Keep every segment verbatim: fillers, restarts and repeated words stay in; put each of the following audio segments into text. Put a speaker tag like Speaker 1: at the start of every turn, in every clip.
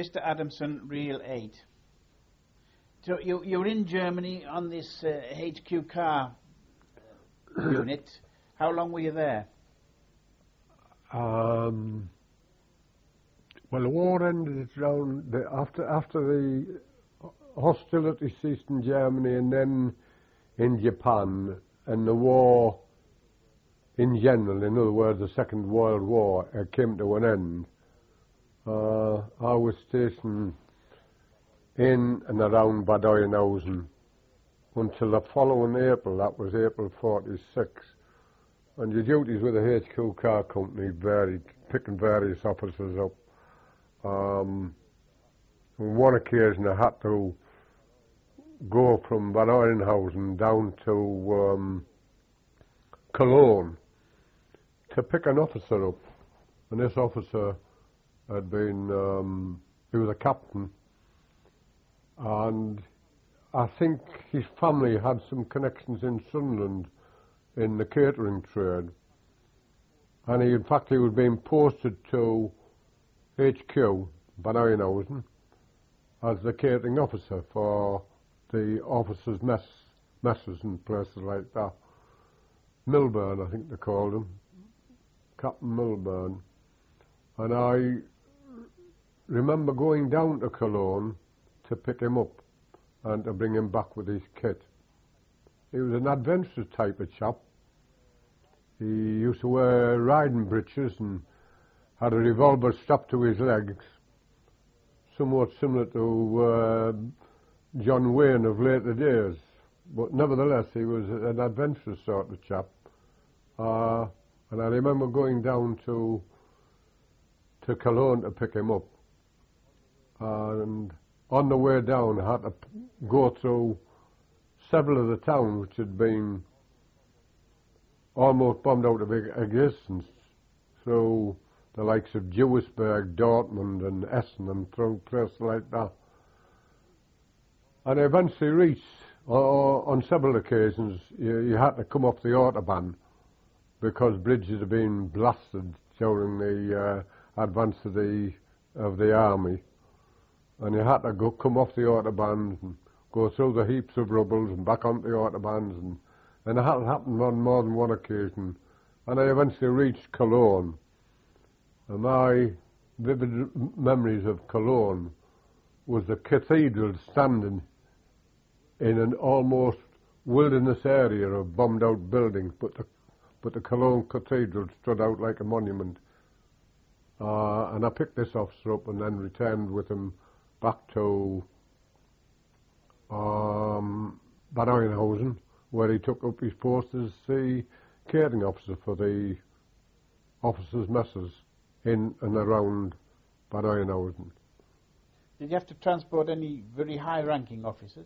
Speaker 1: Mister Adamson, Reel eight. So you, you were in Germany on this uh, H Q car unit. How long were you there?
Speaker 2: Um, well, the war ended around the, after after the hostilities ceased in Germany, and then in Japan, and the war in general, in other words, the Second World War, uh, came to an end. Uh, I was stationed in and around Bad Oeynhausen until the following April. That was April forty-six. And the duties with the H Q car company varied, picking various officers up. Um, on one occasion I had to go from Bad Oeynhausen down to um, Cologne to pick an officer up. And this officer had been, um, he was a captain, and I think his family had some connections in Sunderland in the catering trade, and he, in fact, he was being posted to H Q, Bad Oeynhausen, as the catering officer for the officers' mess, messes and places like that. Milburn, I think they called him, Captain Milburn. And I remember going down to Cologne to pick him up and to bring him back with his kit. He was an adventurous type of chap. He used to wear riding breeches and had a revolver strapped to his legs, somewhat similar to uh, John Wayne of later days. But nevertheless, he was an adventurous sort of chap. Uh, and I remember going down to to Cologne to pick him up. And on the way down, I had to go through several of the towns which had been almost bombed out of existence, through the likes of Duisburg, Dortmund and Essen and through places like that. And I eventually reached, uh, on several occasions, you, you had to come off the Autobahn because bridges had been blasted during the uh, advance of the, of the army. And you had to go come off the Autobahns and go through the heaps of rubbles and back onto the Autobahns, and, and it had happened on more than one occasion. And I eventually reached Cologne. And my vivid memories of Cologne was the cathedral standing in an almost wilderness area of bombed out buildings, but the, but the Cologne Cathedral stood out like a monument. Uh, and I picked this officer up and then returned with him back to um, Bad Oeynhausen, where he took up his post as the catering officer for the officers' messes in and around Bad Oeynhausen.
Speaker 1: Did you have to transport any very high-ranking officers?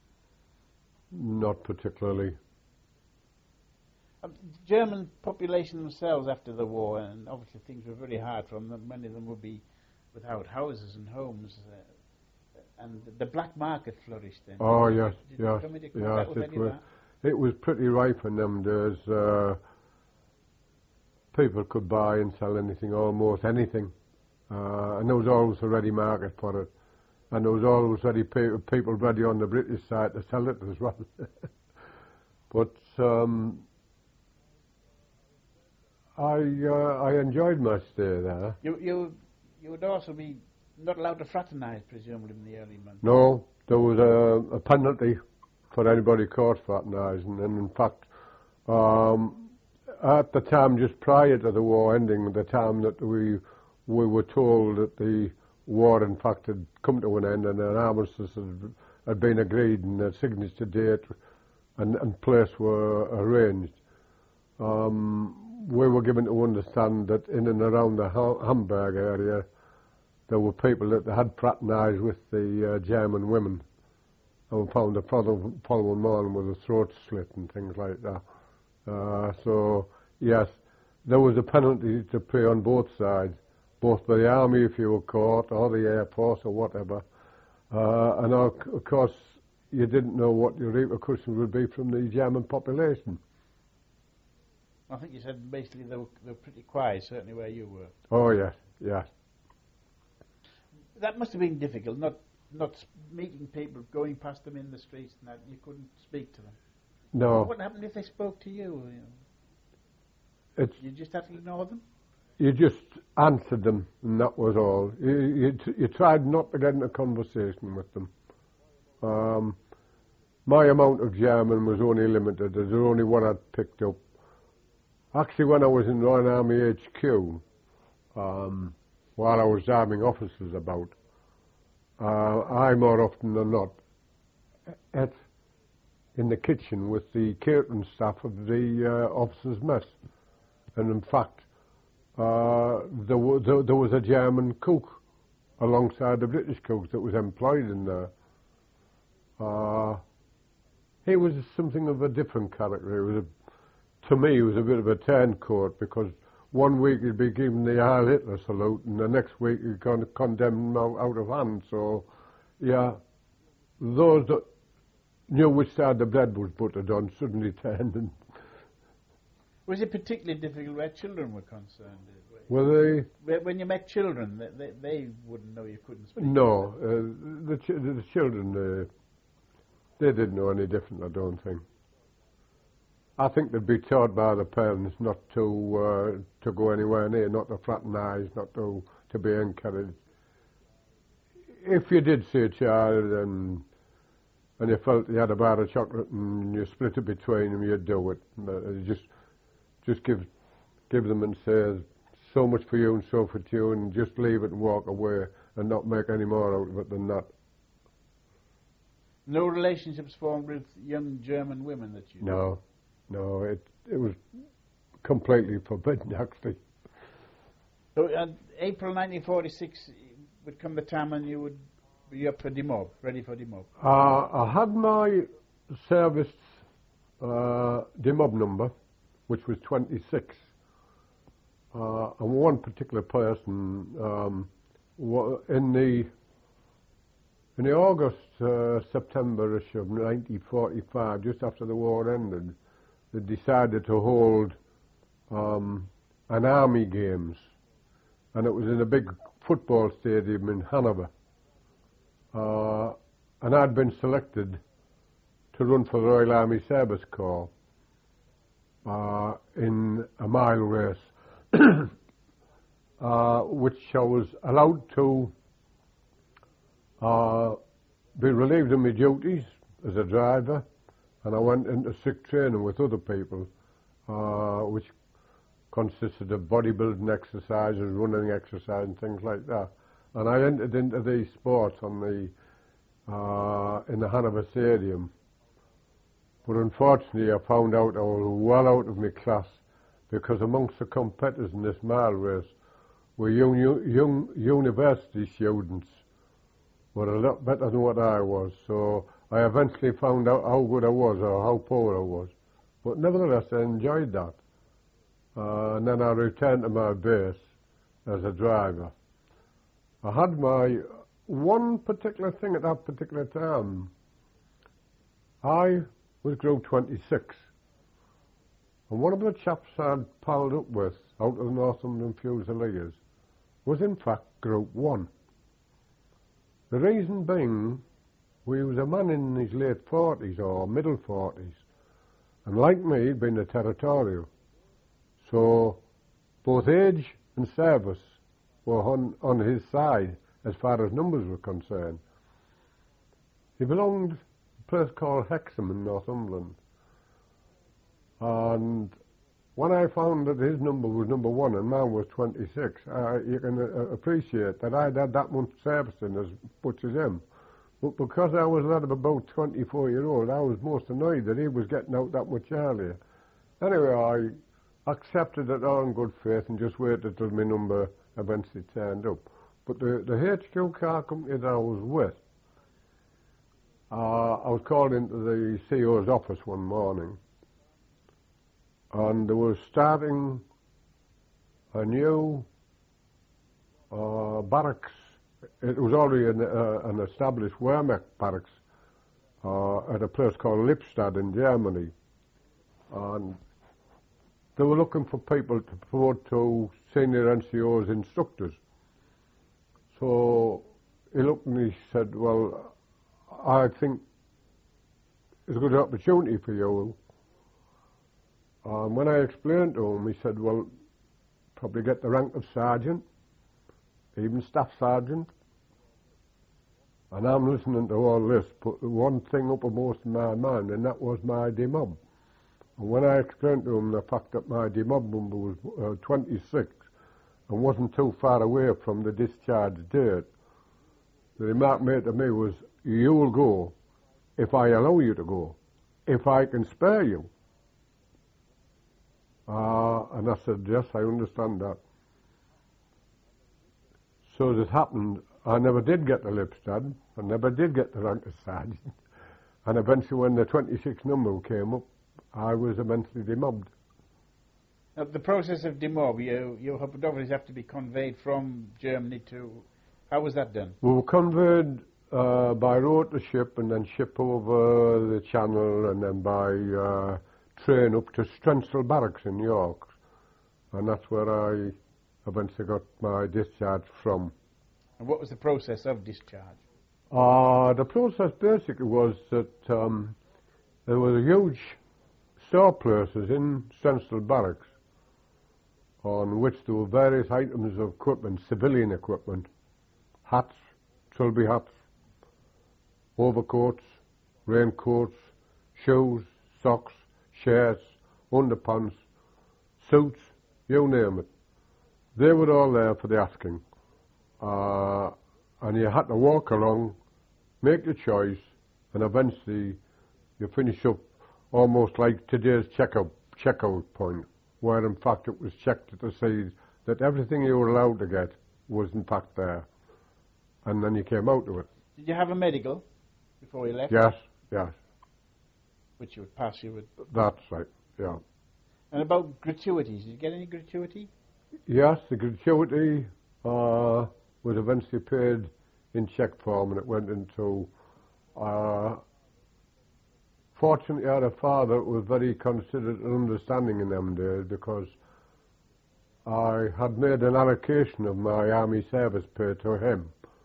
Speaker 2: Not particularly.
Speaker 1: Um, the German population themselves after the war, and obviously things were very hard for them. Many of them would be without houses and homes, uh, and the black market flourished then.
Speaker 2: Oh,
Speaker 1: did
Speaker 2: yes,
Speaker 1: you, did
Speaker 2: yes,
Speaker 1: you come into
Speaker 2: yes.
Speaker 1: contact with
Speaker 2: It
Speaker 1: any of
Speaker 2: was,
Speaker 1: that?
Speaker 2: it was pretty ripe in them days. Uh, people could buy and sell anything, almost anything. Uh, and there was always a ready market for it. And there was always ready pe- people ready on the British side to sell it as well. But um, I uh, I enjoyed my stay there.
Speaker 1: You you you would also be not allowed to fraternise, presumably, in the early months.
Speaker 2: No, there was a, a penalty for anybody caught fraternising, and in fact, um, at the time just prior to the war ending, the time that we we were told that the war in fact had come to an end and an armistice had, had been agreed and a signature date and, and place were arranged, um, we were given to understand that in and around the ha- Hamburg area there were people that had fraternised with the uh, German women and were found the following, following morning with a throat slit and things like that. Uh, so, yes, there was a penalty to pay on both sides, both by the army if you were caught, or the air force or whatever. Uh, and of course, you didn't know what your repercussions would be from the German population.
Speaker 1: I think you said basically they were, they were pretty quiet, certainly where you were.
Speaker 2: Oh, yes, yes.
Speaker 1: that must have been difficult, not not s- meeting people, going past them in the streets and that. You couldn't speak to them.
Speaker 2: No.
Speaker 1: What happened if they spoke to you? you know?
Speaker 2: It's,
Speaker 1: You just had to ignore them?
Speaker 2: you just answered them, and that was all. You, you, t- you tried not to get into conversation with them. Um, my amount of German was only limited. There's only one I'd picked up. Actually, when I was in Royal Army H Q, um, while I was arming officers about, uh, I more often than not ate in the kitchen with the catering staff of the uh, officers' mess. And in fact, uh, there, w- there, there was a German cook alongside the British cook that was employed in there. Uh, he was something of a different character. He was a, to me, he was a bit of a turncoat, because one week he'd be given the Heil Hitler salute, and the next week he'd con- condemn him out, out of hand. So, yeah, those that knew which side the bread was buttered on suddenly turned. And
Speaker 1: Was it particularly difficult where children were concerned?
Speaker 2: were they?
Speaker 1: Where- When you met children, they, they, they wouldn't know you couldn't speak.
Speaker 2: No, uh, the, ch- the children, uh, they didn't know any different, I don't think. I think they'd be taught by the parents not to uh, to go anywhere near, not to fraternise, not to, to be encouraged. If you did see a child and and you felt you had a bar of chocolate and you split it between them, you'd do it. But you just just give give them and say, so much for you and so for you, and just leave it and walk away and not make any more out of it than that.
Speaker 1: No relationships formed with young German women that you knew?
Speaker 2: No, no, it it was completely forbidden, actually.
Speaker 1: So, uh, April nineteen forty-six would come the time when you would be up for demob, ready for demob.
Speaker 2: Uh, I had my service uh, demob number, which was twenty-six. Uh, and one particular person, um, wa- in the in the August, uh, September-ish of nineteen forty-five, just after the war ended, they decided to hold um, an army games, and it was in a big football stadium in Hanover. Uh, and I'd been selected to run for the Royal Army Service Corps uh, in a mile race, uh, which I was allowed to uh, be relieved of my duties as a driver, and I went into sick training with other people, uh, which consisted of bodybuilding exercises, running exercise, and things like that. And I entered into these sports on the uh, in the Hanover Stadium. But unfortunately, I found out I was well out of my class, because amongst the competitors in this mile race were young, young university students, were a lot better than what I was. So I eventually found out how good I was or how poor I was. But nevertheless, I enjoyed that. Uh, and then I returned to my base as a driver. I had my one particular thing at that particular time. I was Group twenty-six, and one of the chaps I'd palled up with out of the Northumberland Fusiliers was in fact Group one. The reason being, we was a man in his late forties or middle forties, and like me, he'd been a territorial. So both age and service were on, on his side as far as numbers were concerned. He belonged to a place called Hexham in Northumberland. And when I found that his number was number one and mine was twenty-six, uh, you can uh, appreciate that I'd had that much service in as much as him. But because I was a lad of about twenty-four year old, I was most annoyed that he was getting out that much earlier. Anyway, I accepted it all in good faith and just waited till my number eventually turned up. But the, the H Q car company that I was with, uh, I was called into the C E O's office one morning, and they were starting a new uh, barracks. It was already an, uh, an established Wehrmacht barracks uh, at a place called Lippstadt in Germany. And they were looking for people to promote to senior N C Os instructors. So he looked and he said, well, I think it's a good opportunity for you. And when I explained to him, he said, well, probably get the rank of sergeant, even staff sergeant. And I'm listening to all this, but the one thing uppermost in my mind, and that was my demob. And when I explained to him the fact that my demob number was uh, twenty-six and wasn't too far away from the discharge date, the remark made to me was, you will go if I allow you to go, if I can spare you. Uh, and I said, yes, I understand that. So as it happened, I never did get the Lipstadt. I never did get the rank of sergeant. And eventually when the twenty-six number came up, I was eventually demobbed.
Speaker 1: Now, the process of demob, you, you would obviously have to be conveyed from Germany to... How was that done?
Speaker 2: We were conveyed uh, by road to ship and then ship over the channel and then by uh, train up to Strensel Barracks in York. And that's where I eventually got my discharge from.
Speaker 1: And what was the process of discharge?
Speaker 2: Uh, the process basically was that um, there were huge store places in Strensel Barracks on which there were various items of equipment, civilian equipment, hats, trilby hats, overcoats, raincoats, shoes, socks, shirts, underpants, suits, you name it. They were all there for the asking. Uh, and you had to walk along, make your choice, and eventually you finish up almost like today's checkout, checkout point, where in fact it was checked to see that everything you were allowed to get was in fact there. And then you came out of it.
Speaker 1: Did you have a medical before you left?
Speaker 2: Yes, yes.
Speaker 1: Which you would pass you with?
Speaker 2: That's right, yeah.
Speaker 1: And about gratuities, did you get any gratuity?
Speaker 2: Yes, the gratuity uh, was eventually paid in check form, and it went into... Uh, fortunately, I had a father who was very considerate and understanding in them days, because I had made an allocation of my army service pay to him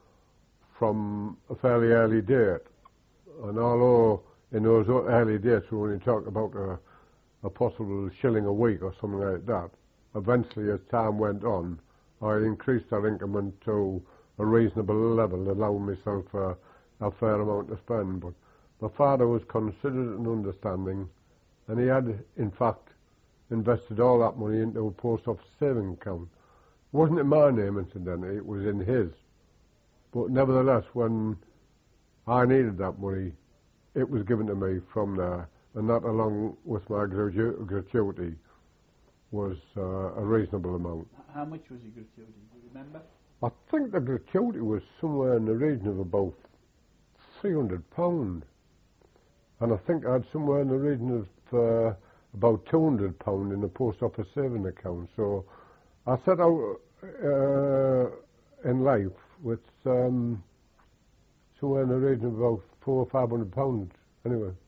Speaker 2: from a fairly early date. And although in those early days we only talked about a, a possible shilling a week or something like that, eventually as time went on, I increased our increment to a reasonable level, allowing myself a, a fair amount to spend. But my father was considerate and understanding, and he had, in fact, invested all that money into a post office saving account. It wasn't in my name, incidentally, it was in his. But nevertheless, when I needed that money, it was given to me from there, and that, along with my gratu- gratuity, was uh, a reasonable amount.
Speaker 1: How much was your gratuity? Do you remember?
Speaker 2: I think the gratuity was somewhere in the region of about three hundred pounds. And I think I had somewhere in the region of uh, about two hundred pounds in the post office saving account. So I set out uh, in life with um, somewhere in the region of about four or five hundred pounds anyway.